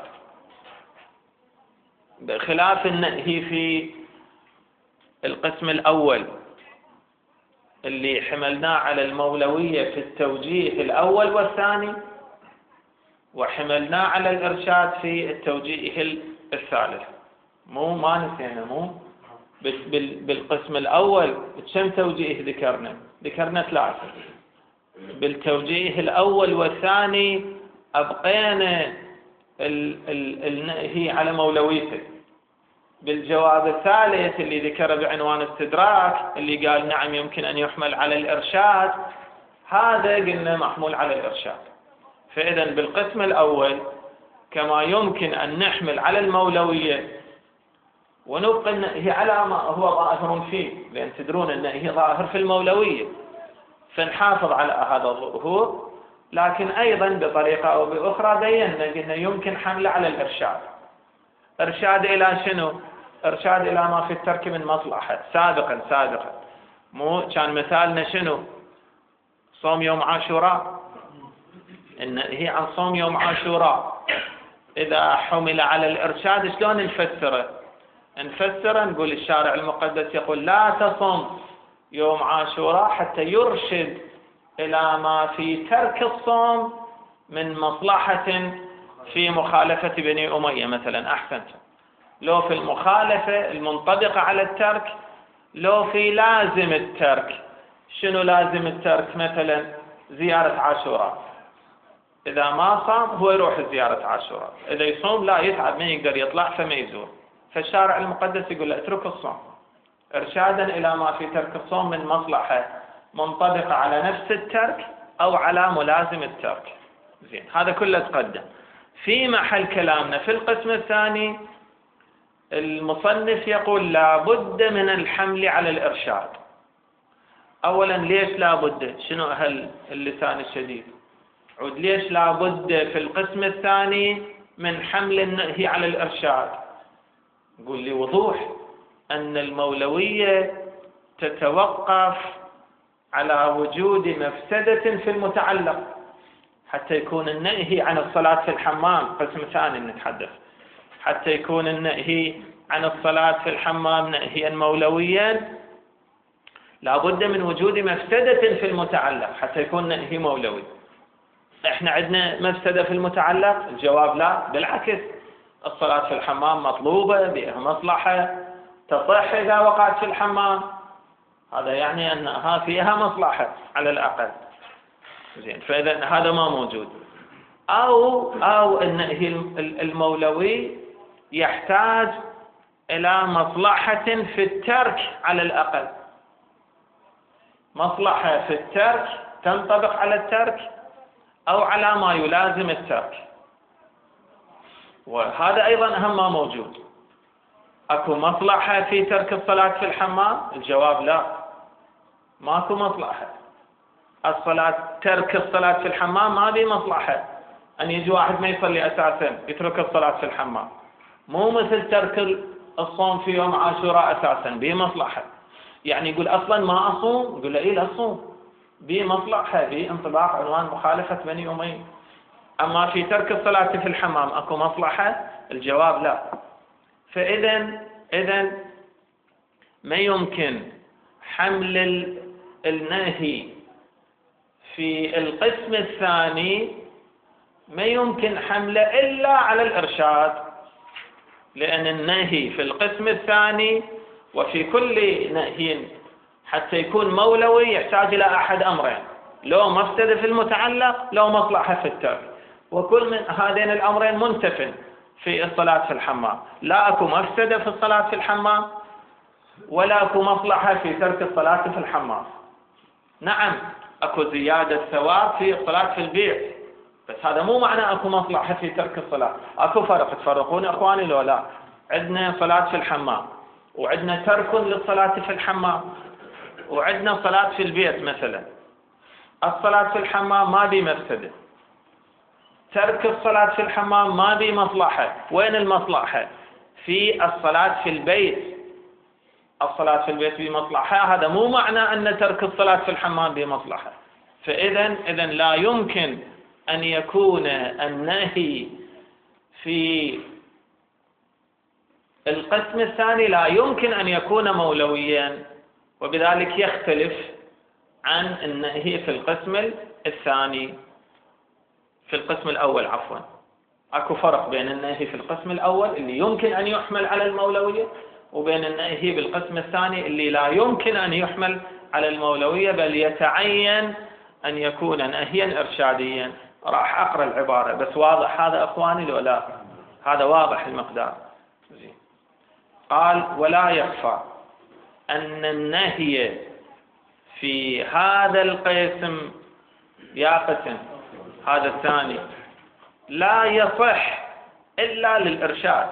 بخلاف النهي في القسم الأول اللي حملناه على المولوية في التوجيه الأول والثاني، وحملناه على الإرشاد في التوجيه الثالث. ما نسينا، مو بالقسم الأول كم توجيه ذكرنا 3. بالتوجيه الأول والثاني أبقينا النهي على مولويته. بالجواب الثالث اللي ذكر بعنوان استدراك اللي قال نعم يمكن أن يحمل على الإرشاد، هذا قلنا محمول على الإرشاد. فإذا بالقسم الأول كما يمكن أن نحمل على المولوية ونبقى النهي على ما هو ظاهر فيه، لأن تدرون النهي ظاهر في المولوية، فنحافظ على هذا الظهور، لكن أيضا بطريقة أو بأخرى بينا قلنا يمكن حمله على الإرشاد. إرشاد إلى شنو؟ إرشاد إلى ما في الترك من مصلحة. سابقا مو كان مثالنا شنو؟ صوم يوم عاشوراء، النهي عن صوم يوم عاشوراء إذا حمل على الإرشاد شلون نفسره؟ نقول الشارع المقدس يقول لا تصم يوم عاشوراء حتى يرشد إلى ما في ترك الصوم من مصلحة في مخالفة بني أمية مثلا. أحسنت، لو في المخالفة المنطبقة على الترك، لو في لازم الترك. شنو لازم الترك؟ مثلا زيارة عاشوراء، إذا ما صام هو يروح زيارة عاشوراء، إذا يصوم لا يتعب ما يقدر يطلع فما يزور. فالشارع المقدس يقول له اترك الصوم إرشادا إلى ما في ترك الصوم من مصلحة منطبقة على نفس الترك أو على ملازم الترك. زين، هذا كله تقدم. في محل كلامنا في القسم الثاني المصنف يقول لا بد من الحمل على الإرشاد. أولا ليش لا بد؟ شنو أهل اللسان الشديد؟ عود ليش لا بد في القسم الثاني من حمل النهي على الإرشاد؟ يقول لي وضوح أن المولوية تتوقف على وجود مفسدة في المتعلق حتى يكون النهي عن الصلاة في الحمام. قسم ثاني نتحدث حتى يكون النهي عن الصلاة في الحمام نهيا مولويا لا بد من وجود مفسدة في المتعلق حتى يكون نهي مولوي. احنا عندنا مفسدة في المتعلق؟ الجواب لا، بالعكس الصلاة في الحمام مطلوبة، بها مصلحة، تصح إذا وقعت في الحمام، هذا يعني أنها فيها مصلحة على الأقل. زين، فإذا هذا ما موجود. أو النهي المولوي يحتاج إلى مصلحة في الترك على الأقل، مصلحة في الترك تنطبق على الترك أو على ما يلازم الترك، وهذا أيضا أهم ما موجود. أكو مصلحة في ترك الصلاة في الحمام؟ الجواب لا، ماكو مصلحة. ترك الصلاة في الحمام ما بي مصلحة، أن يجي واحد ما يصلي أساسا يترك الصلاة في الحمام، مو مثل ترك الصوم في يوم عاشوراء أساسا بي مصلحة. يعني يقول أصلا ما أصوم، يقول له إيه لا أصوم، بي مصلحة، بي انطباق عنوان مخالفة بني أمية. أما في ترك الصلاة في الحمام أكو مصلحة؟ الجواب لا. فإذا ما يمكن حمل النهي في القسم الثاني، ما يمكن حمله إلا على الإرشاد، لأن النهي في القسم الثاني وفي كل نهي حتى يكون مولوي يحتاج إلى أحد أمرين، لو مفسدة في المتعلق لو مصلحة في الترك، وكل من هذين الأمرين منتف في الصلاة في الحمام. لا أكو مفسدة في الصلاة في الحمام ولا أكو مصلحة في ترك الصلاة في الحمام. نعم أكو زيادة ثواب في الصلاة في البيت، بس هذا مو معنى أكو مصلحة في ترك الصلاة. أكو فرق، تفرقون أخواني لو لا؟ عندنا صلاة في الحمام، وعندنا ترك للصلاة في الحمام، وعندنا صلاة في البيت. مثلا الصلاة في الحمام ما بي مفسدة، ترك الصلاة في الحمام ما بي مصلحة. وين المصلحة؟ في الصلاة في البيت. الصلاة في البيت بمصلحة، هذا مو معنى أن ترك الصلاة في الحمام بمصلحة. فإذا لا يمكن أن يكون النهي في القسم الثاني لا يمكن أن يكون مولويا، وبذلك يختلف عن النهي في القسم الثاني. في القسم الأول عفوا، أكو فرق بين النهي في القسم الأول اللي يمكن أن يحمل على المولوية، وبين النهي بالقسم الثاني اللي لا يمكن أن يحمل على المولوية، بل يتعين أن يكون نهيا إرشاديا. راح أقرأ العبارة بس واضح هذا أخواني لو لا؟ هذا واضح المقدار. قال ولا يخفى أن النهي في هذا القسم يا قسم هذا الثاني لا يصح إلا للإرشاد،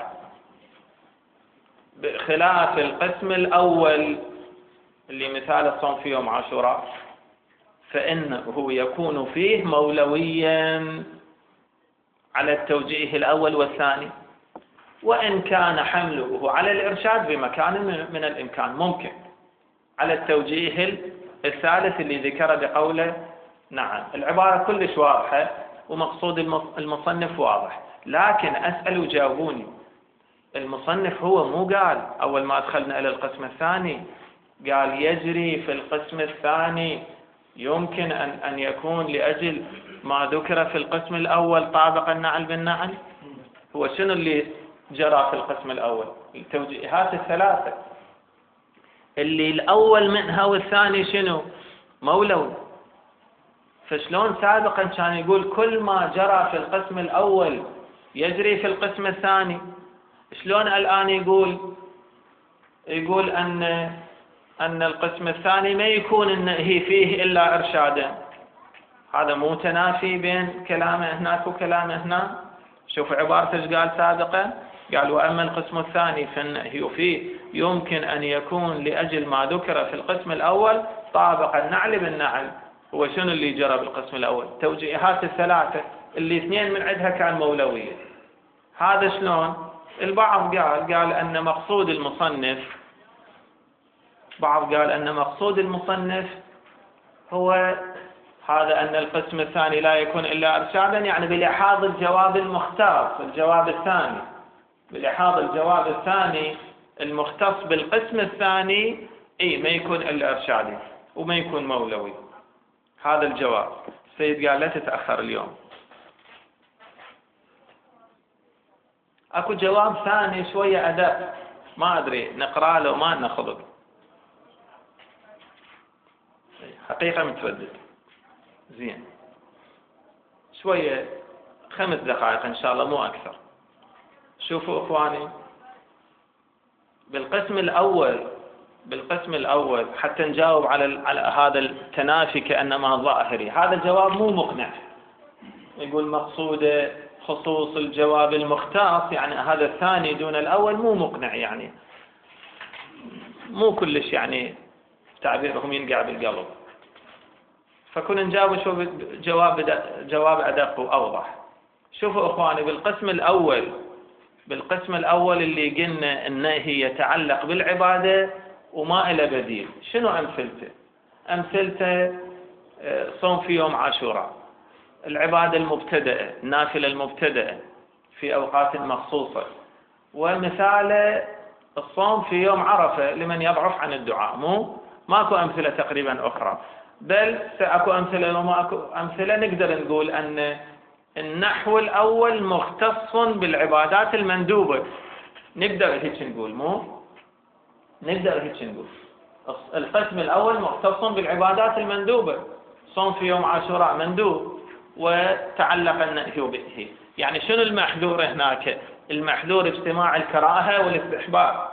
بخلاف القسم الأول اللي مثال الصوم في يوم عاشوراء، فإنه يكون فيه مولويا على التوجيه الأول والثاني، وإن كان حمله على الإرشاد بمكان من الإمكان ممكن على التوجيه الثالث اللي ذكر بقوله. نعم العبارة كلش واضحة ومقصود المصنف واضح، لكن أسأل وجاوبوني. المصنف هو مو قال أول ما دخلنا إلى القسم الثاني قال يجري في القسم الثاني يمكن أن يكون لأجل ما ذكر في القسم الأول طابق النعل بالنعل؟ هو شنو اللي جرى في القسم الأول؟ التوجيهات الثلاثة اللي الأول منها والثاني شنو؟ مولوي. فشلون سابقا كان يقول كل ما جرى في القسم الأول يجري في القسم الثاني، شلون الآن يقول أن القسم الثاني ما يكون النهي فيه إلا إرشادا؟ هذا مو تنافي بين كلامه هناك وكلامه هنا؟ شوف عبارته ايش قال سابقا، قال وأما القسم الثاني فالنهي فيه يمكن أن يكون لأجل ما ذكر في القسم الأول طابق النعل بالنعل. هو شنو اللي جرى بالقسم الأول؟ توجيهات الثلاثة اللي اثنين من عندها كان مولوية. هذا شلون؟ البعض قال أن مقصود المصنف، بعض قال أن مقصود المصنف هو هذا أن القسم الثاني لا يكون إلا إرشادا، يعني بلحاظ الجواب المختص، الجواب الثاني، بلحاظ الجواب الثاني المختص بالقسم الثاني ما يكون إلا إرشادي وما يكون مولوي. هذا الجواب. السيد قال لا تتأخر اليوم. اكو جواب ثاني شوية أداء، ما أدري نقرأ له ما ناخذه، حقيقة متردد. زين شوية 5 دقائق إن شاء الله مو أكثر. شوفوا إخواني، بالقسم الأول حتى نجاوب على هذا التنافي كأنما ظاهري، هذا الجواب مو مقنع. يقول مقصوده خصوص الجواب المختص، يعني هذا الثاني دون الأول مو مقنع، يعني مو كلش يعني تعبيرهم ينقع بالقلب. فكنا نجاوب شو جواب أدق وأوضح. شوفوا إخواني، بالقسم الأول اللي قلنا النهي يتعلق بالعبادة وما إلى بديل، شنو أمثلته صوم في يوم عاشوراء، العبادة المبتدئة، النافلة المبتدئة في أوقات مخصوصة، ومثال الصوم في يوم عرفة لمن يضعف عن الدعاء. ماكو أمثلة تقريبا أخرى، بل سأكو أمثلة وما أكو أمثلة. نقدر نقول أن النحو الأول مختص بالعبادات المندوبة، نقدر هيك نقول القسم الأول مختص بالعبادات المندوبة، صوم في يوم عاشوراء مندوب وتعلق النهي به. يعني شنو المحذور هناك؟ المحذور اجتماع الكراهة والاستحباب.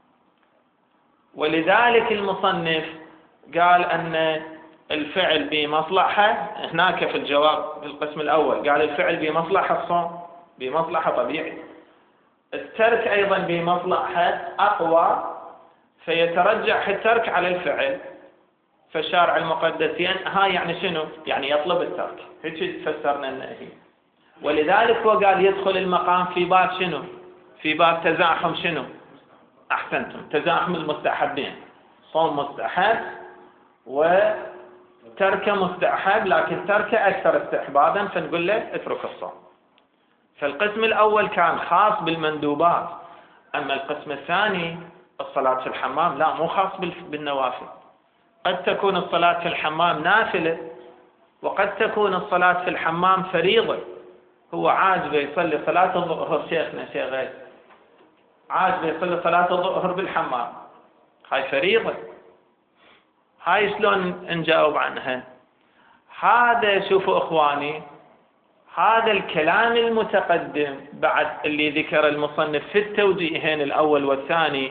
ولذلك المصنف قال أن الفعل بمصلحة هناك في الجواب في القسم الأول، قال الفعل بمصلحة الصوم، بمصلحة طبيعي، الترك أيضا بمصلحة أقوى، فيترجح الترك على الفعل. فالشارع المقدس هاي يعني شنو؟ يعني يطلب الترك، هيك فسرنا النهي. ولذلك هو قال يدخل المقام في باب شنو؟ في باب تزاحم شنو؟ أحسنتم، تزاحم المستحبين، صوم مستحب وترك مستحب، لكن ترك أكثر استحبابا، فنقول له اترك الصوم. فالقسم الأول كان خاص بالمندوبات، أما القسم الثاني الصلاة في الحمام لا، مو خاص بالنوافل. قد تكون الصلاة في الحمام نافلة، وقد تكون الصلاة في الحمام فريضة. هو عاجبه يصلي صلاة الظهر، شيخنا شيخ عاجبه يصلي صلاة الظهر بالحمام، هاي فريضة. هاي شلون نجاوب عنها؟ هذا شوفوا إخواني، هذا الكلام المتقدم بعد اللي ذكر المصنف في التوجيهين الأول والثاني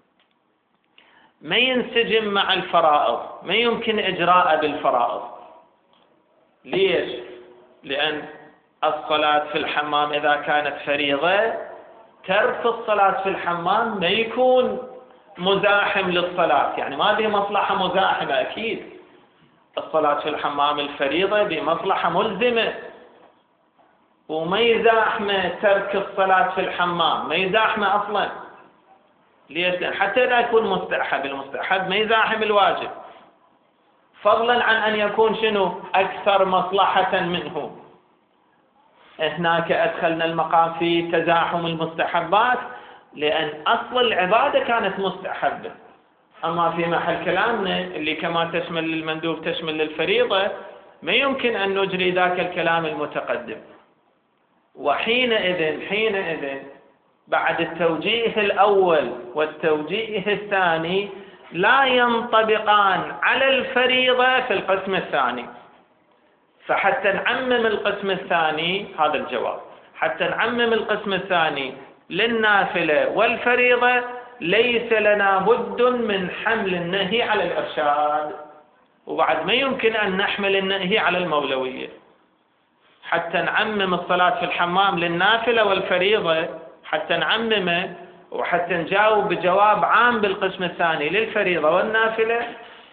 ما ينسجم مع الفرائض، ما يمكن إجراءه بالفرائض. ليش؟ لأن الصلاة في الحمام إذا كانت فريضة، ترك الصلاة في الحمام ما يكون مزاحم للصلاة، يعني ما به مصلحة مزاحمة. أكيد الصلاة في الحمام الفريضة بمصلحة ملزمة، وما يزاحم ترك الصلاة في الحمام، ما يزاحم أصلا. ليش؟ لأن حتى إذا يكون مستحب، المستحب ما يزاحم الواجب، فضلا عن أن يكون شنو؟ أكثر مصلحة منه. هناك أدخلنا المقام في تزاحم المستحبات، لأن أصل العبادة كانت مستحبة. أما في محل كلامنا اللي كما تشمل للمندوب تشمل للفريضة، ما يمكن أن نجري ذاك الكلام المتقدم. وحينئذ بعد التوجيه الأول والتوجيه الثاني لا ينطبقان على الفريضة في القسم الثاني. فحتى نعمم القسم الثاني، هذا الجواب، حتى نعمم القسم الثاني للنافلة والفريضة، ليس لنا بد من حمل النهي على الإرشاد، وبعد ما يمكن أن نحمل النهي على المولوية. حتى نعمم الصلاة في الحمام للنافلة والفريضة، حتى نعممه وحتى نجاوب بجواب عام بالقسم الثاني للفريضة والنافلة،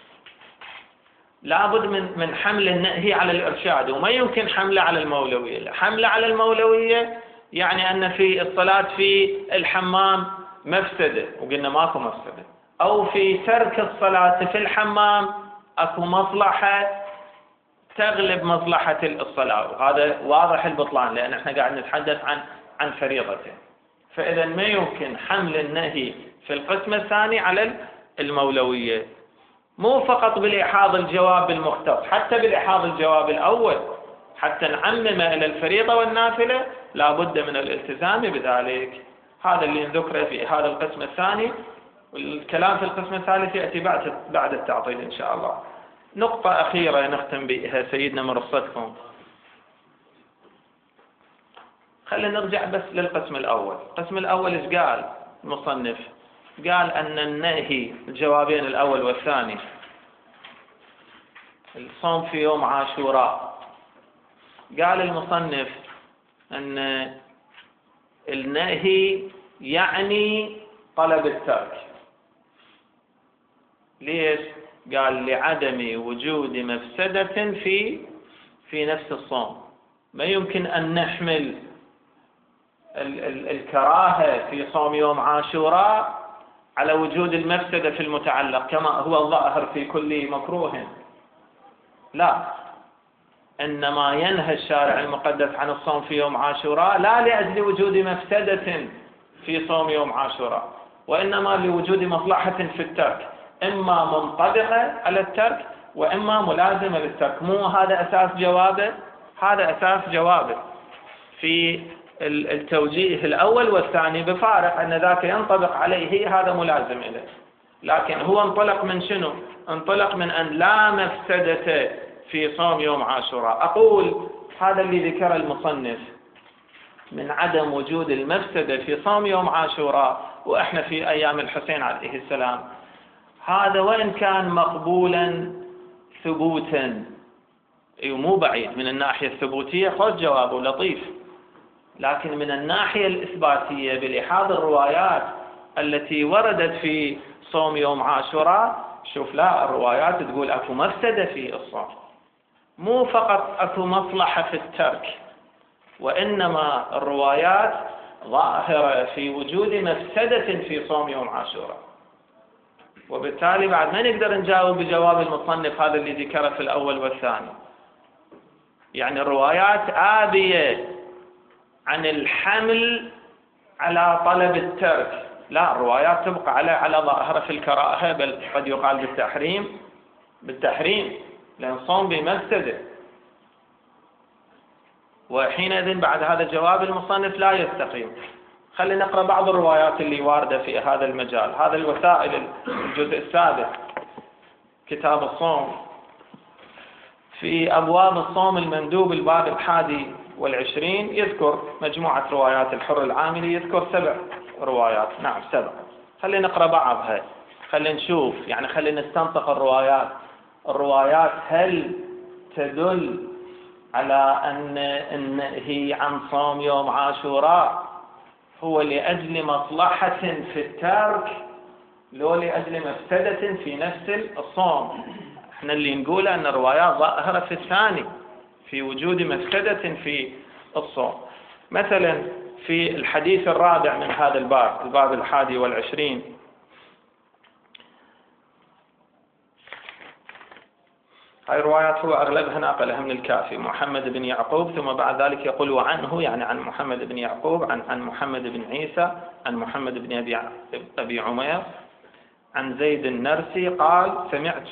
لابد من حمل النهي على الإرشاد، وما يمكن حمله على المولوية. حمله على المولوية يعني أن في الصلاة في الحمام مفسدة، وقلنا ماكو مفسدة، أو في ترك الصلاة في الحمام أكو مصلحة تغلب مصلحة الصلاة، وهذا واضح البطلان لأن احنا قاعد نتحدث عن فريضته. فإذا ما يمكن حمل النهي في القسم الثاني على المولوية، مو فقط بالإحاض الجواب المختص، حتى بالإحاض الجواب الأول حتى نعمم إلى الفريضة والنافلة لابد من الالتزام بذلك. هذا اللي نذكره في هذا القسم الثاني، والكلام في القسم الثالث يأتي بعد التعطيل إن شاء الله. نقطة أخيرة نختم بها سيدنا من رخصتكم، خلينا نرجع بس للقسم الأول. القسم الأول إيش قال المصنف؟ قال أن النهي الجوابين الأول والثاني الصوم في يوم عاشوراء، قال المصنف أن النهي يعني طلب الترك. ليش؟ قال لعدم وجود مفسدة في نفس الصوم. ما يمكن أن نحمل الكراهة في صوم يوم عاشوراء على وجود المفسدة في المتعلق كما هو الظاهر في كل مكروه، لا، إنما ينهى الشارع المقدس عن الصوم في يوم عاشوراء لا لأجل وجود مفسدة في صوم يوم عاشوراء، وإنما لوجود مصلحة في الترك، إما منطبقة على الترك وإما ملازمة للترك. مو هذا أساس جوابه؟ هذا أساس جوابه في التوجيه الأول والثاني، بفارق أن ذاك ينطبق عليه هذا ملازم إليه. لكن هو انطلق من شنو؟ انطلق من أن لا مفسدة في صوم يوم عاشوراء. أقول هذا اللي ذكر المصنف من عدم وجود المفسدة في صوم يوم عاشوراء وإحنا في أيام الحسين عليه السلام، هذا وإن كان مقبولا ثبوتا، مو بعيد من الناحية الثبوتية، خذ جوابه لطيف، لكن من الناحية الإثباتية بالإحاض الروايات التي وردت في صوم يوم عاشوراء، شوف لا، الروايات تقول أكو مفسدة في الصوم، مو فقط أكو مصلحة في الترك، وإنما الروايات ظاهرة في وجود مفسدة في صوم يوم عاشوراء. وبالتالي بعد ما نقدر نجاوب بجواب المصنف هذا اللي ذكره في الأول والثاني، يعني الروايات آبية عن الحمل على طلب الترك، لا، الروايات تبقى على ظاهرة في الكراهة، بل قد يقال بالتحريم لأن صوم بمفسدة. وحينئذ بعد هذا الجواب المصنف لا يستقيم. خلينا نقرأ بعض الروايات اللي واردة في هذا المجال. هذا الوسائل الجزء السادس كتاب الصوم، في أبواب الصوم المندوب الباب 21 يذكر مجموعة روايات. الحر العاملي يذكر 7 روايات، نعم 7. خلينا نقرأ بعضها، خلينا نشوف، يعني خلينا نستنطق الروايات هل تدل على أن النهي عن صوم يوم عاشوراء هو لأجل مصلحة في الترك لو لأجل مفسدة في نفس الصوم. احنا اللي نقول أن الروايات ظاهرة في الثاني في وجود مفسدة في الصوم. مثلا في الحديث الرابع من هذا الباب 21، هاي الروايات هو أغلبها ناقلها من الكافي محمد بن يعقوب، ثم بعد ذلك يقول وعنه، يعني عن محمد بن يعقوب عن محمد بن عيسى عن محمد بن أبي عمير عن زيد النرسي قال سمعت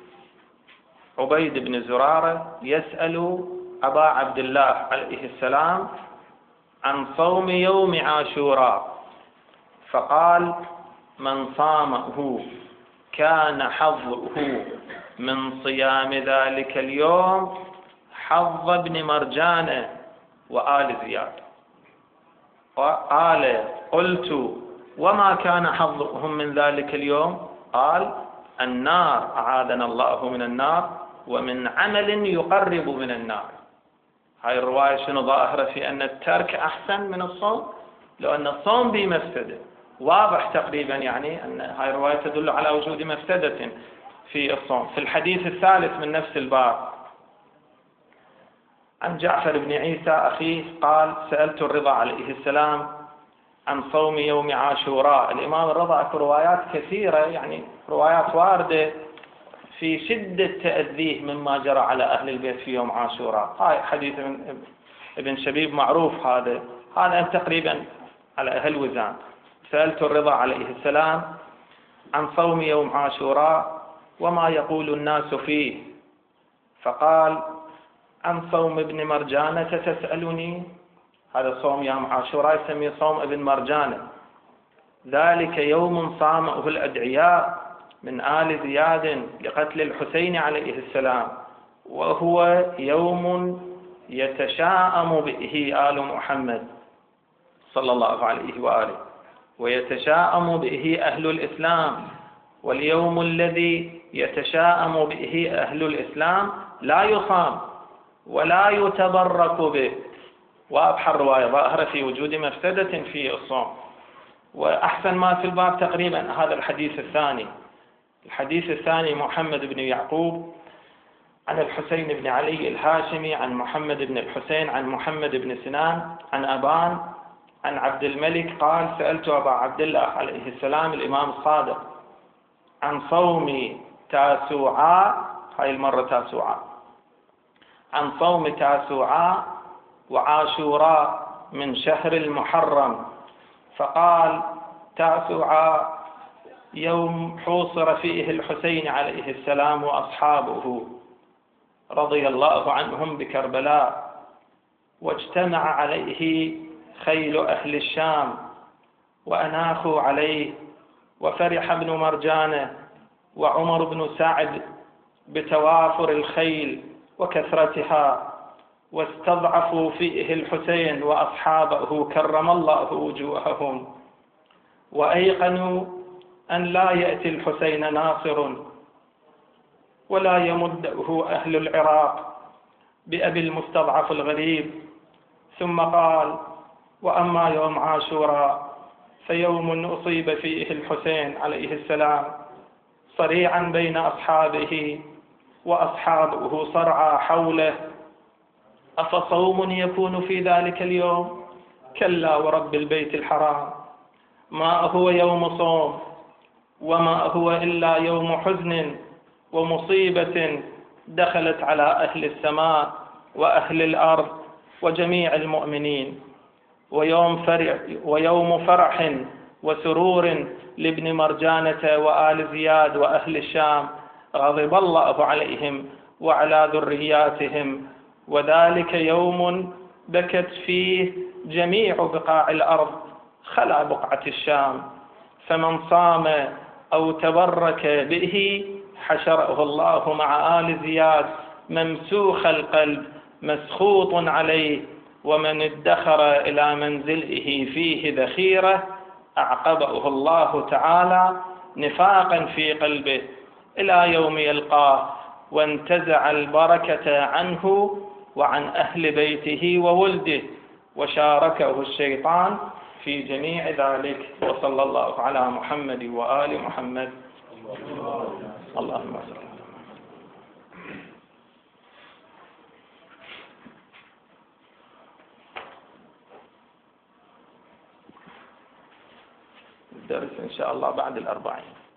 عبيد بن زرارة يسأل أبا عبد الله عليه السلام عن صوم يوم عاشوراء فقال من صامه كان حظه من صيام ذلك اليوم حظ ابن مرجان وآل زياد. قال قلت وما كان حظهم من ذلك اليوم؟ قال النار، أعاذنا الله من النار، ومن عمل يقرب من النار. هاي الرواية شنو ظاهرة في أن الترك أحسن من الصوم؟ لو أن الصوم به مفسدة، واضح تقريبا يعني أن هاي الرواية تدل على وجود مفسدة في الصوم. في الحديث الثالث من نفس الباب عن جعفر بن عيسى أخيه قال: سألت الرضا عليه السلام عن صوم يوم عاشوراء. الإمام الرضا أكو روايات كثيرة، يعني روايات واردة في شدة تأذيه مما جرى على أهل البيت في يوم عاشوراء. هاي حديث ابن شبيب معروف، هذا تقريبا على أهل وزان. سألت الرضا عليه السلام عن صوم يوم عاشوراء وما يقول الناس فيه، فقال: عن صوم ابن مرجانة تسألني. هذا صوم يوم عاشوراء يسميه صوم ابن مرجانة. ذلك يوم صامه الأدعياء من آل زياد لقتل الحسين عليه السلام، وهو يوم يتشاءم به آل محمد صلى الله عليه وآله، ويتشاءم به أهل الإسلام. واليوم الذي يتشاءم به أهل الإسلام لا يصام ولا يتبرك به. وأبحر الرواية ظاهرة في وجود مفسدة في الصوم. وأحسن ما في الباب تقريبا هذا الحديث الثاني. الحديث الثاني محمد بن يعقوب عن الحسين بن علي الهاشمي عن محمد بن الحسين عن محمد بن سنان عن أبان عن عبد الملك قال: سألت أبا عبد الله عليه السلام الإمام الصادق عن صوم تاسوعاء، هاي المرة تاسوعاء، عن صوم تاسوعاء وعاشوراء من شهر المحرم، فقال: تاسوعاء يوم حوصر فيه الحسين عليه السلام وأصحابه رضي الله عنهم بكربلاء، واجتمع عليه خيل أهل الشام وأناخوا عليه، وفرح ابن مرجانة وعمر بن سعد بتوافر الخيل وكثرتها، واستضعفوا فيه الحسين وأصحابه كرم الله وجوههم، وأيقنوا أن لا يأتي الحسين ناصر ولا يمده أهل العراق بأبي المستضعف الغريب. ثم قال: وأما يوم عاشوراء فيوم أصيب فيه الحسين عليه السلام صريعا بين أصحابه وأصحابه صرعى حوله، أفصوم يكون في ذلك اليوم؟ كلا ورب البيت الحرام، ما هو يوم صوم وما هو إلا يوم حزن ومصيبة دخلت على أهل السماء وأهل الأرض وجميع المؤمنين، ويوم فرح وسرور لابن مرجانة وآل زياد وأهل الشام، غضب الله عليهم وعلى ذرياتهم، وذلك يوم بكت فيه جميع بقاع الأرض خلا بقعة الشام، فمن صام أو تبرك به حشره الله مع آل زياد ممسوخ القلب مسخوط عليه، ومن ادخر إلى منزله فيه ذخيرة أعقبه الله تعالى نفاقا في قلبه إلى يوم يلقاه، وانتزع البركة عنه وعن أهل بيته وولده، وشاركه الشيطان في جميع ذلك. وصلى الله على محمد وآل محمد. اللهم صل. الدرس إن شاء الله بعد 40.